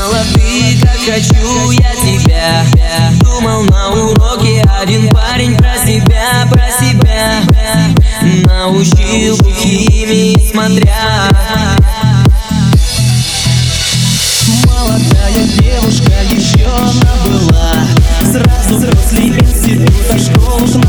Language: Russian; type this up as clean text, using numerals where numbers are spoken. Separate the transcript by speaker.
Speaker 1: знала ты, как хочу я тебя. Думал на уроке один парень про себя научил бы химии смотря.
Speaker 2: Молодая девушка еще она была, сразу после института школу